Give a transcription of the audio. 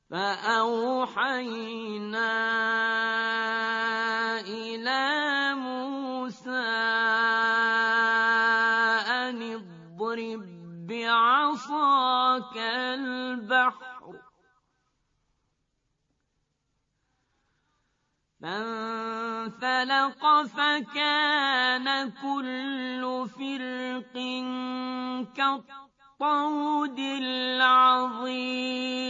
فأوحينا إلى موسى أن اضرب بعصاك البحر فانفلق فكان كل فرق كالطود العظيم